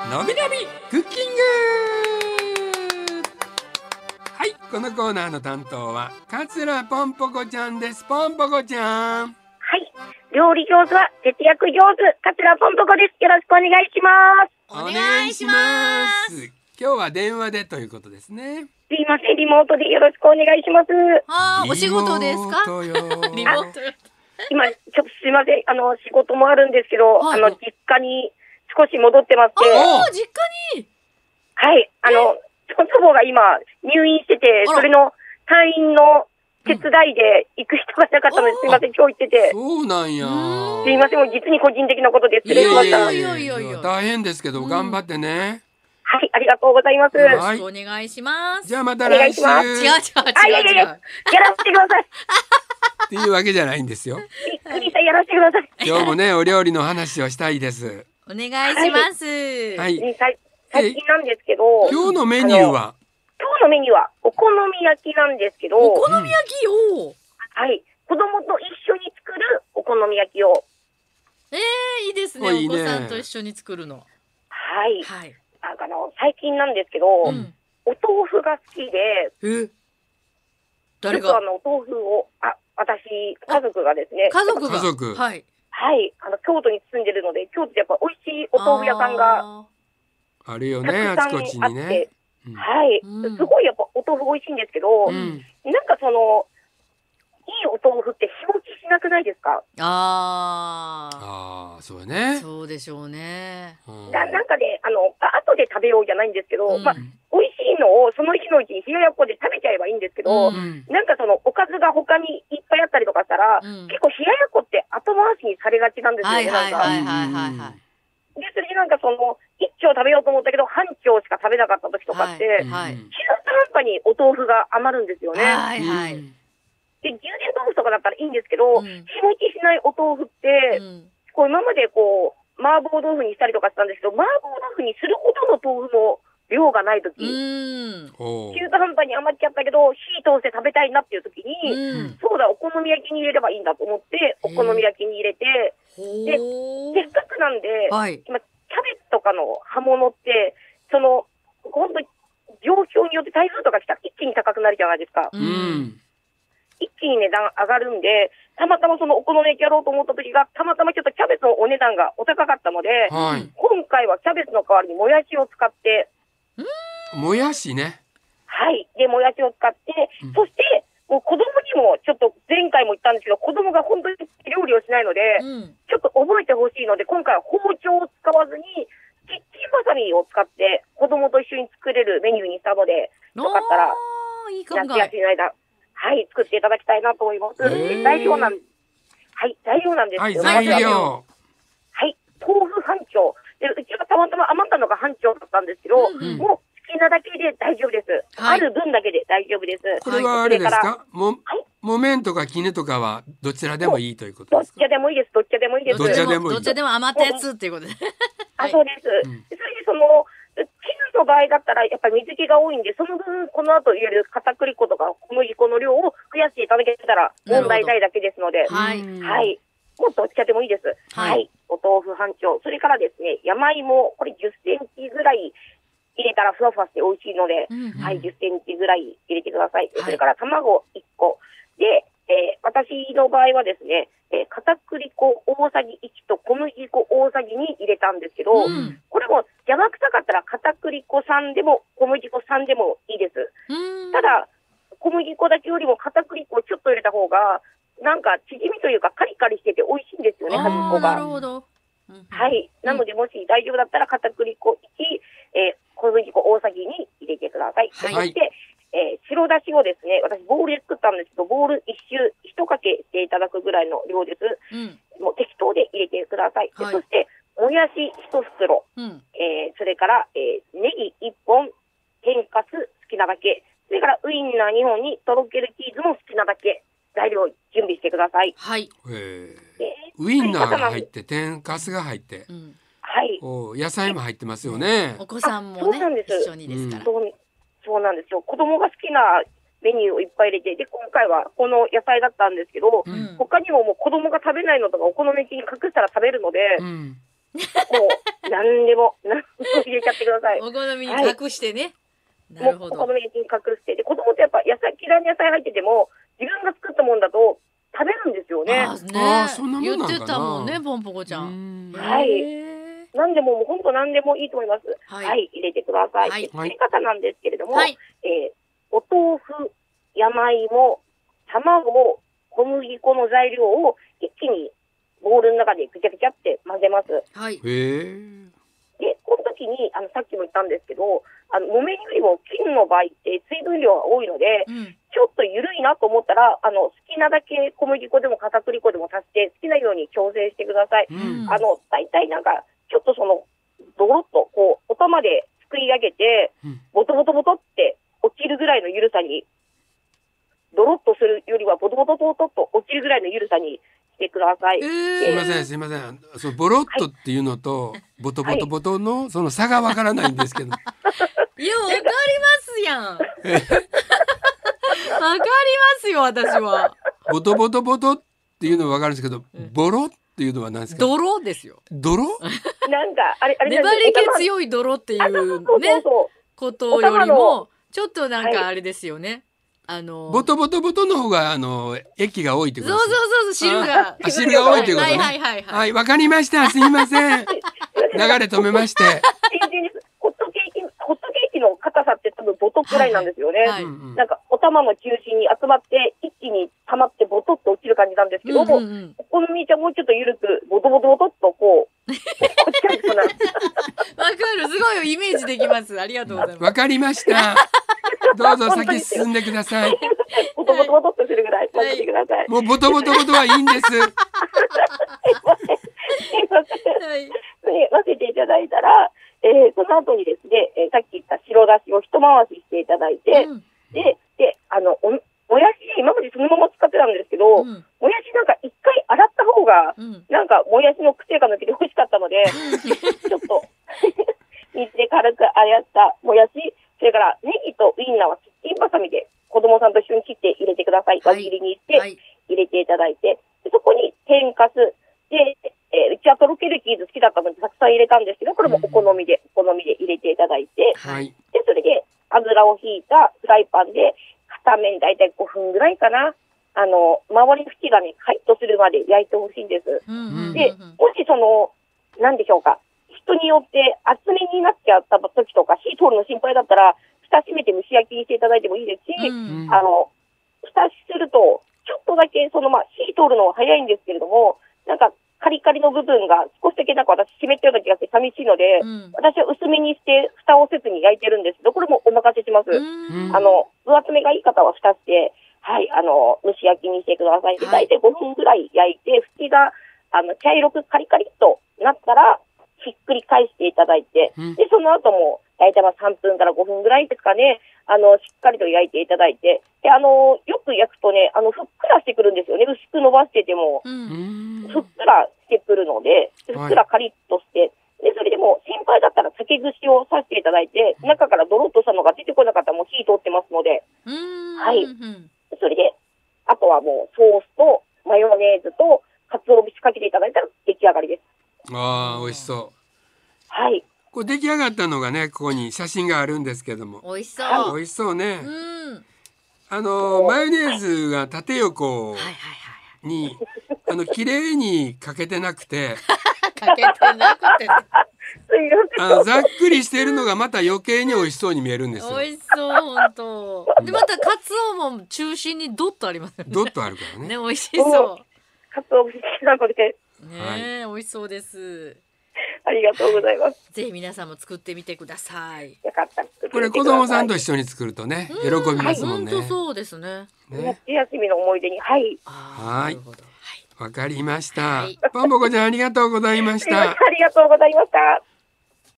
のびのびクッキング。はい、このコーナーの担当は桂ぽんぽこちゃんです。ぽんぽこちゃん。 はい、料理上手は節約上手、桂ぽんぽこです。よろしくお願いします。 お願いします。 今日は電話でということですね。 すいません、リモートでよろしくお願いします。 お仕事ですか？ リモートよリモート。 今ちょっとすいません、仕事もあるんですけど、 はい、 実家に少し戻ってまして、 実家に。 はい、祖母が今入院してて、それの退院の手伝いで行く人がなかったので、すいません、今日行ってて。 そうなんや。 すいません、もう実に個人的なことで失礼しました。 いや大変ですけど、頑張ってね。 はい、ありがとうございます。 よろしくお願いします。 じゃあまた来週。 違う。 やらせてください。 っていうわけじゃないんですよ。 びっくりした、やらせてください。 今日もね、お料理の話をしたいです。 お願いします。 はい。 最近なんですけど、 今日のメニューはお好み焼きなんですけど、 お好み焼きを、 はい、子供と一緒に作るお好み焼きを。 いいですね。お子さんと一緒に作るの。 はい。 はい。 最近なんですけど、お豆腐が好きで、 誰が？ お豆腐を、私、家族がですね。 家族。 はい。はい。京都に住んでるので、京都でやっぱ美味しいお豆腐屋さんがあるよね、あちこちにね。 はい。すごいやっぱお豆腐美味しいんですけど、なんかいいお豆腐って日持ちしなくないですか？ そうね。 そうでしょうね。 なんかね、後で食べようじゃないんですけど、美味しいのをその日のうちに冷ややっこで食べちゃえばいいんですけど、なんかおかずが他にいっぱいあったりとかしたら、結構冷ややっこって後回しにされがちなんですよね、なんか。で、それでなんか一丁食べようと思ったけど、半丁しか食べなかった時とかって、中途半端にお豆腐が余るんですよね。で、牛伝豆腐とかだったらいいんですけど、日持ちしないお豆腐って、今まで麻婆豆腐にしたりとかしたんですけど、麻婆豆腐にするほどの豆腐の量がないとき、中途半端に余っちゃったけど、火通して食べたいなっていうときに、そうだ、お好み焼きに入れればいいんだと思って、お好み焼きに入れて、で、せっかくなんで、今、キャベツとかの葉物って、本当に状況によって台風とか来たら一気に高くなるじゃないですか。一気に値段上がるんで、たまたまお好み焼きやろうと思った時が、たまたまちょっとキャベツのお値段がお高かったので、今回はキャベツの代わりにもやしを使って、 もやしね。 はい。で、もやしを使って、そして、もう子供にも、ちょっと前回も言ったんですけど、子供が本当に料理をしないので、ちょっと覚えてほしいので、今回は包丁を使わずに、キッチンバサミを使って、子供と一緒に作れるメニューにしたので、よかったら、夏休みの間、はい、作っていただきたいなと思います。材料なんですけど、 材料。 はい、豆腐半丁。で、うちはたまたま余ったのが半丁だったんですけど、もう好きなだけで大丈夫です。ある分だけで大丈夫です。 これはあれですか？木綿とか絹とかはどちらでもいいということですか？ どっちでもいいです。どっちでもいいです。 どっちでも余ったやつっていうことで。 そうです。それで絹の場合だったらやっぱり水気が多いんで、その分この後入れる片栗粉とか小麦粉の量を増やしていただけたら問題ないだけですので、はい。もうどっちでもいいです。はい。お豆腐半丁。それからですね、山芋、これ10センチぐらい入れたらふわふわして美味しいので、はい、10センチぐらい入れてください。それから卵1個。で、私の場合はですね、片栗粉大さじ1と小麦粉大さじ2入れたんですけど、これも邪魔くさかったら片栗粉3でも小麦粉3でもいいです。ただ、小麦粉だけよりも片栗粉をちょっと入れた方が、なんかチヂミというかカリカリしてて美味しいんですよね、端っこが。 なるほど。 はい。なので、もし大丈夫だったら片栗粉1、小麦粉大さじ2入れてください。そして、白だしをですね、私ボウルで作ったんですけど、ボウル一周一かけしていただくぐらいの量です。もう適当で入れてください。そして、もやし1袋、それから、ネギ1本、天かす好きなだけ、それからウインナー2本にとろけるチーズも好きなだけ、材料準備してください。 はい。 ウインナーが入って、天かすが入って、 はい。 野菜も入ってますよね。 お子さんもね、一緒にですから。 そうなんですよ。子供が好きなメニューをいっぱい入れて、で、今回はこの野菜だったんですけど、他にももう子供が食べないのとかお好み焼きに隠したら食べるので、もう何でも入れちゃってください。 お好みに隠してね。なるほど。 お好みに隠してで、子供ってやっぱ野菜嫌いな野菜入ってても自分が作ったもんだと食べるんですよね。 そんなもんなんかな。 言ってたもんね、ぽんぽこちゃん。 はい。何でも本当何でもいいと思います。はい、入れてください。作り方なんですけれども、お豆腐、山芋、卵、小麦粉の材料を一気にボウルの中でぐちゃぐちゃって混ぜます。 はい。 で、この時にさっきも言ったんですけど、木綿よりも絹の場合って水分量が多いので、ちょっと緩いなと思ったら、好きなだけ小麦粉でも片栗粉でも足して好きなように調整してください。大体なんかちょっとドロッとこうお玉ですくい上げて、ボトボトボトって落ちるぐらいの緩さに、ドロッとするよりはボトボトボトっと落ちるぐらいの緩さにしてください。 すいませんすいません。そのボロッとっていうのと、ボトボトボトのその差がわからないんですけど。 いや、わかりますやん。わかりますよ、私は。 ボトボトボトっていうのはわかるんですけど、ボロっていうのは何ですか。 泥ですよ。 泥？ なんかあれ粘り気強い泥っていうねことよりもちょっとなんかあれですよね。 ボトボトボトの方が液が多いってことです。 そう汁が多いってことね。はい、わかりました。すいません。流れ止めまして。 ホットケーキの硬さって多分ボトくらいなんですよね。なんかお玉の中心に集まって一気に溜まってボトッと落ちる感じなんですけども、お好みちゃんもうちょっと緩くボトボトボトっとこう落ちちゃうかな。わかる、すごいイメージできます。ありがとうございます。 わかりました。どうぞ先進んでください。 ボトボトボトっとするぐらい待ってください。 もうボトボトボトはいいんです。すいません。混ぜていただいたら、その後にですね、さっき言った白だしを一回ししていただいて、で、もやし、今までそのまま使ってたんですけど、もやしなんか一回洗った方が、なんかもやしの癖が抜けて美味しかったので、ちょっと、水で軽く洗ったもやし、それからネギとウインナーはキッチンバサミで子供さんと一緒に切って入れてください。輪切りにして入れていただいて、そこに天かすで、うちはとろけるチーズ好きだったのでたくさん入れたんですけど、これもお好みで入れていただいて、でそれで油をひいたフライパンで片面だいたい5分ぐらいかな、周りの縁がねカリッとするまで焼いてほしいんです。で、もしなんでしょうか、人によって厚めになっちゃった時とか火通るの心配だったら蓋閉めて蒸し焼きにしていただいてもいいですし、蓋するとちょっとだけ火通るのは早いんですけれども、なんかカリカリの部分が少しだけなんか私湿ったような気がして寂しいので、私は薄めにして蓋をせずに焼いてるんですけど、これもお任せします。分厚めがいい方は蓋して、はい、蒸し焼きにしてください。大体5分ぐらい焼いて、縁が茶色くカリカリっとなったらひっくり返していただいて、でその後も大体3分から5分ぐらいですかね、しっかりと焼いていただいて、でよく焼くとね、ふっくらしてくるんですよね。薄く伸ばしてても、ふっくらしてくるので、ふっくらカリッとして、でそれでも心配だったら竹串を刺していただいて、中からドロッとしたのが出てこなかったらもう火通ってますので、はい。それで、あとはもうソースとマヨネーズと鰹節かけていただいたら出来上がりです。 ああ、美味しそう。 はい。 これ出来上がったのがね、ここに写真があるんですけども。 美味しそう。 美味しそうね。マヨネーズが縦横に、綺麗にかけてなくて。 かけてなくて。 ざっくりしているのがまた余計に美味しそうに見えるんですよ。 美味しそう、本当。で、またカツオも中心にドッとありますよね。 ドッとあるからね。 ね、美味しそう。 カツオ節なので。 ね、美味しそうです。 ありがとうございます。 ぜひ皆さんも作ってみてください。 よかった。 これ子供さんと一緒に作るとね、喜びますもんね。 本当そうですね。 夏休みの思い出に、はい。 はい。わかりました。ぽんぽこちゃんありがとうございました。 ありがとうございました。